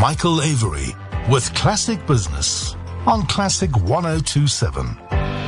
Michael Avery with Classic Business on Classic 1027.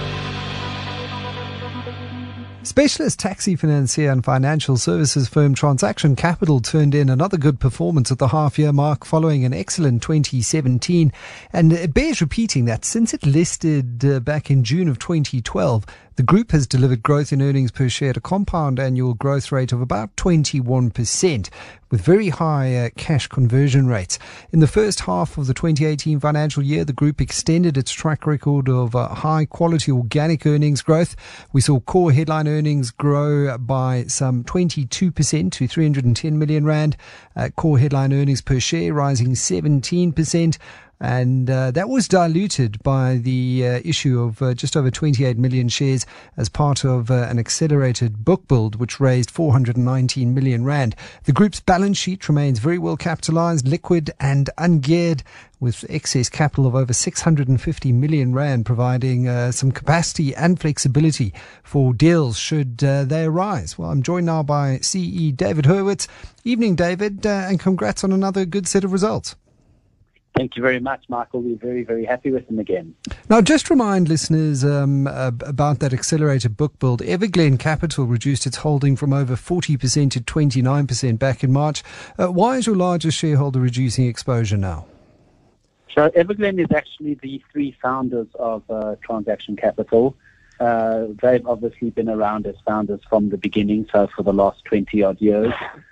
Specialist taxi financier and financial services firm Transaction Capital turned in another good performance at the half-year mark following an excellent 2017. And it bears repeating that since it listed back in June of 2012, the group has delivered growth in earnings per share at a compound annual growth rate of about 21%, with very high cash conversion rates. In the first half of the 2018 financial year, the group extended its track record of high-quality organic earnings growth. We saw core headline earnings grow by some 22% to 310 million rand, core headline earnings per share rising 17%. And that was diluted by the issue of just over 28 million shares as part of an accelerated book build, which raised 419 million rand. The group's balance sheet remains very well capitalized, liquid and ungeared, with excess capital of over 650 million rand, providing some capacity and flexibility for deals should they arise. Well, I'm joined now by CE David Hurwitz. Evening, David, and congrats on another good set of results. Thank you very much, Michael. We're very, very happy with them again. Now, just remind listeners about that accelerated book build. Everglen Capital reduced its holding from over 40% to 29% back in March. Why is your largest shareholder reducing exposure now? So Everglen is actually the three founders of Transaction Capital. They've obviously been around as founders from the beginning, so for the last 20-odd years.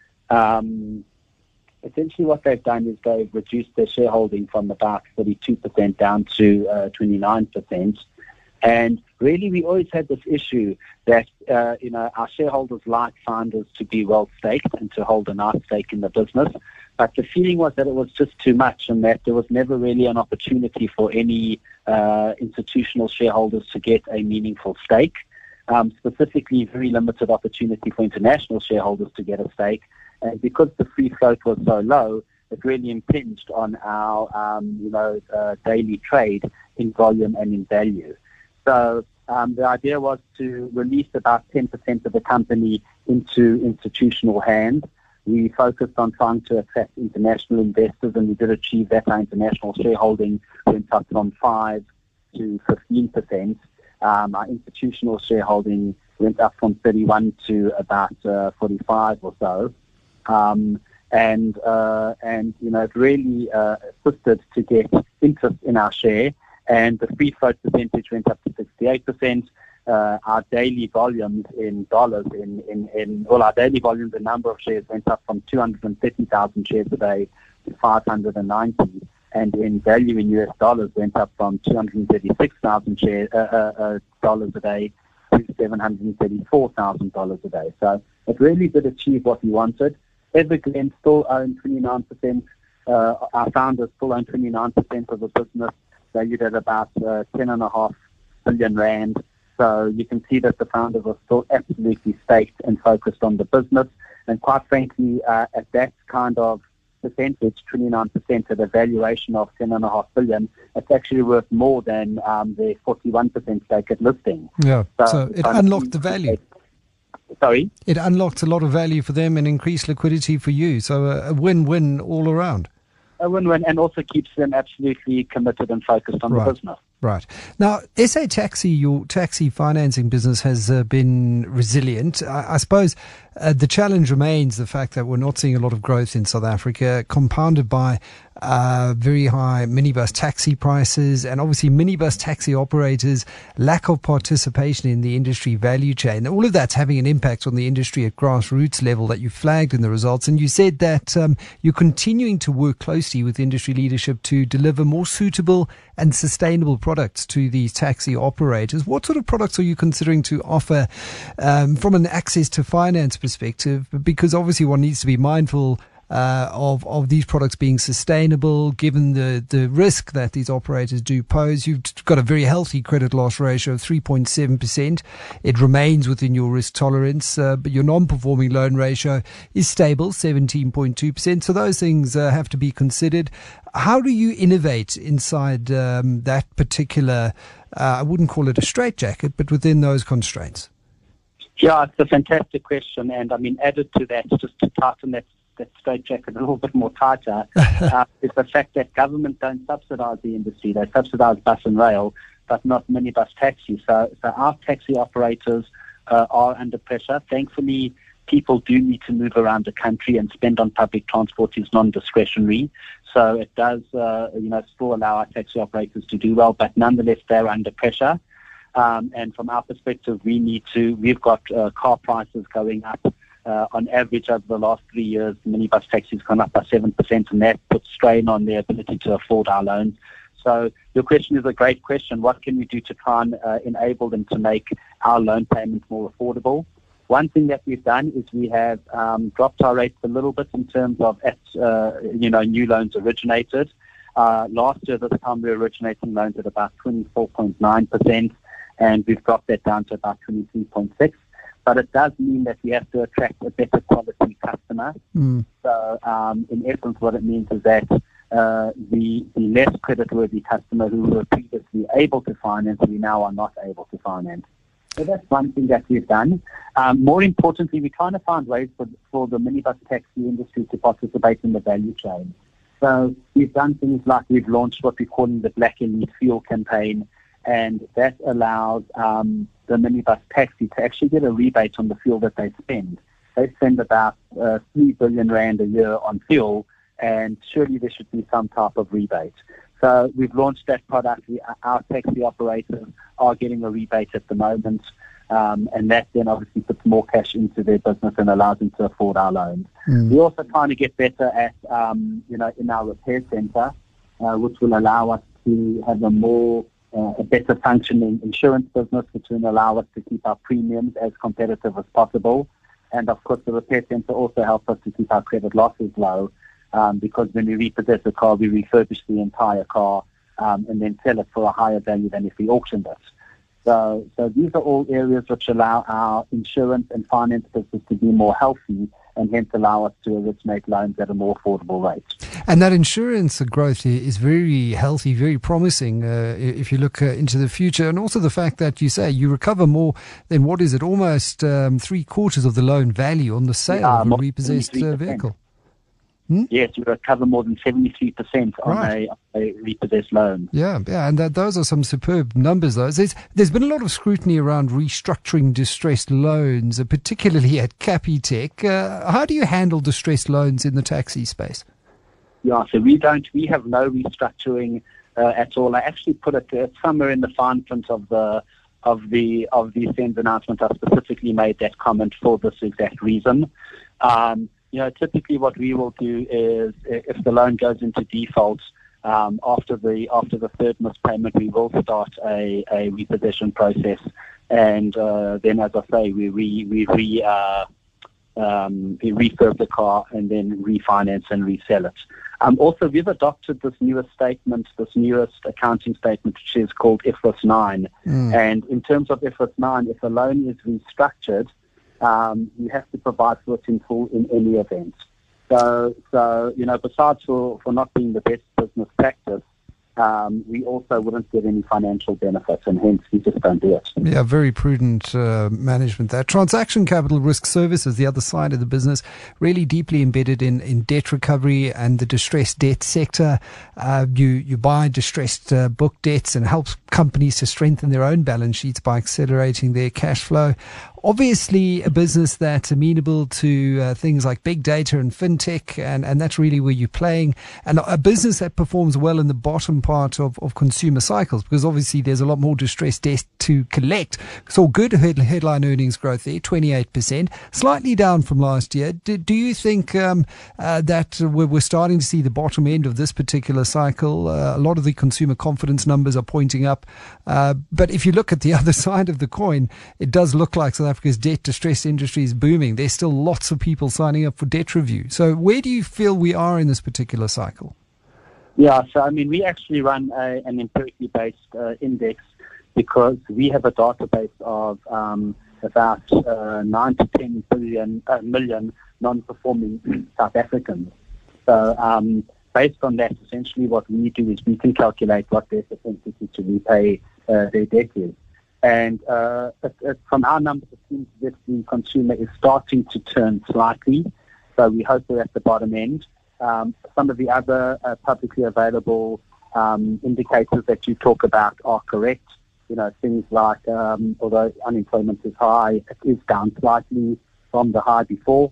Essentially what they've done is they've reduced their shareholding from about 32% down to 29%. And really we always had this issue that, our shareholders like founders to be well staked and to hold a nice stake in the business. But the feeling was that it was just too much and that there was never really an opportunity for any institutional shareholders to get a meaningful stake. Specifically, very limited opportunity for international shareholders to get a stake. And because the free float was so low, it really impinged on our, daily trade in volume and in value. So the idea was to release about 10% of the company into institutional hands. We focused on trying to attract international investors, and we did achieve that. Our international shareholding went up from 5 to 15%. Our institutional shareholding went up from 31 to about 45 or so. It really assisted to get interest in our share, and the free float percentage went up to 68%. Our daily volumes in dollars, our daily volumes, the number of shares went up from 230,000 shares a day to 590, and in value in US dollars went up from 236,000 dollars a day to $734,000 a day. So it really did achieve what we wanted. Everglen still own 29%. Our founders still own 29% of the business, valued at about 10.5 billion rand. So you can see that the founders are still absolutely staked and focused on the business. And quite frankly, at that kind of percentage, 29% at a valuation of 10.5 billion, it's actually worth more than the 41% stake at listing. Yeah, so it unlocked the value. Sorry? It unlocked a lot of value for them and increased liquidity for you. So a win-win all around. A win-win, and also keeps them absolutely committed and focused on the business. Right. Now, SA Taxi, your taxi financing business, has been resilient. I suppose the challenge remains the fact that we're not seeing a lot of growth in South Africa, compounded by very high minibus taxi prices, and obviously minibus taxi operators' lack of participation in the industry value chain. All of that's having an impact on the industry at grassroots level that you flagged in the results. And you said that you're continuing to work closely with industry leadership to deliver more suitable and sustainable products to these taxi operators. What sort of products are you considering to offer from an access to finance perspective? Because obviously one needs to be mindful of these products being sustainable, given the risk that these operators do pose. You've got a very healthy credit loss ratio of 3.7%. It remains within your risk tolerance, but your non-performing loan ratio is stable, 17.2%. So those things have to be considered. How do you innovate inside that particular, I wouldn't call it a straitjacket, but within those constraints? Yeah, it's a fantastic question. And I mean, added to that, just to tighten that straitjacket a little bit more tighter is the fact that government don't subsidise the industry. They subsidise bus and rail, but not minibus taxis. So our taxi operators are under pressure. Thankfully, people do need to move around the country, and spend on public transport is non-discretionary. So it does, still allow our taxi operators to do well, but nonetheless, they're under pressure. And from our perspective, we've got car prices going up. On average, over the last 3 years, minibus taxis gone up by 7%, and that puts strain on their ability to afford our loans. So your question is a great question. What can we do to try and enable them to make our loan payments more affordable? One thing that we've done is we have dropped our rates a little bit in terms of new loans originated. Last year, this time we were originating loans at about 24.9%, and we've dropped that down to about 23.6%. But it does mean that we have to attract a better quality customer. So in essence, what it means is that the less creditworthy customer who were previously able to finance, we now are not able to finance. So that's one thing that we've done. More importantly, we're trying to find ways for the minibus taxi industry to participate in the value chain. So we've done things like we've launched what we're calling the Black Elite Fuel campaign, and that allows the minibus taxi to actually get a rebate on the fuel that they spend. They spend about 3 billion rand a year on fuel, and surely there should be some type of rebate. So we've launched that product. Our taxi operators are getting a rebate at the moment, and that then obviously puts more cash into their business and allows them to afford our loans. We're also trying to get better at, in our repair centre, which will allow us to have a better functioning insurance business, which will allow us to keep our premiums as competitive as possible. And of course, the repair centre also helps us to keep our credit losses low, because when we repossess a car, we refurbish the entire car and then sell it for a higher value than if we auctioned it. So these are all areas which allow our insurance and finance business to be more healthy, and hence allow us to originate loans at a more affordable rate. And that insurance growth is very healthy, very promising if you look into the future. And also the fact that you say you recover more than, what is it, almost 3/4 of the loan value on the sale of a repossessed vehicle. Yes, you recover more than 73% on a repossessed loan. Yeah, and those are some superb numbers, though. There's been a lot of scrutiny around restructuring distressed loans, particularly at Capitec. How do you handle distressed loans in the taxi space? Yeah, so we have no restructuring at all. I actually put it somewhere in the fine print of the SENS announcement. I specifically made that comment for this exact reason. Typically what we will do is, if the loan goes into default, after the third missed payment, we will start a repossession process, and then, as I say, we refurb the car and then refinance and resell it. Also, we've adopted this newest accounting statement, which is called IFRS 9. And in terms of IFRS 9, if a loan is restructured, you have to provide for it in full in any event. So besides for not being the best business practice, we also wouldn't get any financial benefits, and hence we just don't do it. Yeah, very prudent management there. Transaction Capital Risk Services, the other side of the business, really deeply embedded in debt recovery and the distressed debt sector. You buy distressed book debts and help companies to strengthen their own balance sheets by accelerating their cash flow. Obviously, a business that's amenable to things like big data and fintech, and that's really where you're playing. And a business that performs well in the bottom part of consumer cycles, because obviously there's a lot more distressed debt to collect. So good headline earnings growth there, 28%, slightly down from last year. Do you think that we're starting to see the bottom end of this particular cycle? A lot of the consumer confidence numbers are pointing up. But if you look at the other side of the coin, it does look like South Africa's debt distress industry is booming. There's still lots of people signing up for debt review. So where do you feel we are in this particular cycle? Yeah, so I mean, we actually run an empirically based index, because we have a database of about 9 to 10 million non-performing South Africans. So based on that, essentially what we do is we can calculate what their propensity to repay their debt is. And from our numbers, it seems that the consumer is starting to turn slightly. So we hope we're at the bottom end. Some of the other publicly available indicators that you talk about are correct. Things like, although unemployment is high, it is down slightly from the high before.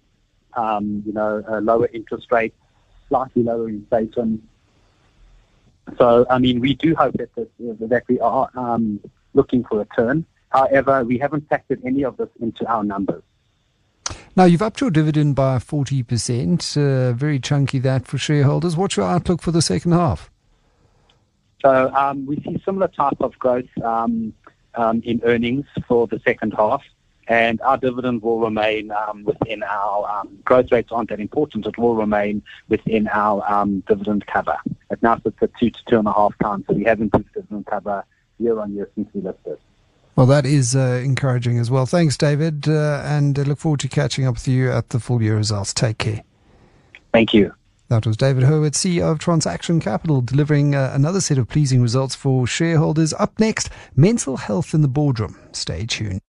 Lower interest rates, slightly lower inflation. So, we do hope that we are looking for a turn. However, we haven't factored any of this into our numbers. Now, you've upped your dividend by 40%, very chunky that for shareholders. What's your outlook for the second half? So we see similar type of growth in earnings for the second half, and our dividend will remain within our growth rates aren't that important. It will remain within our dividend cover. It now sits at 2 to 2.5 times, so we have improved dividend cover year on year since we listed. Well, that is encouraging as well. Thanks, David, and I look forward to catching up with you at the full year results. Take care. Thank you. That was David Hurwitz, CEO of Transaction Capital, delivering another set of pleasing results for shareholders. Up next, mental health in the boardroom. Stay tuned.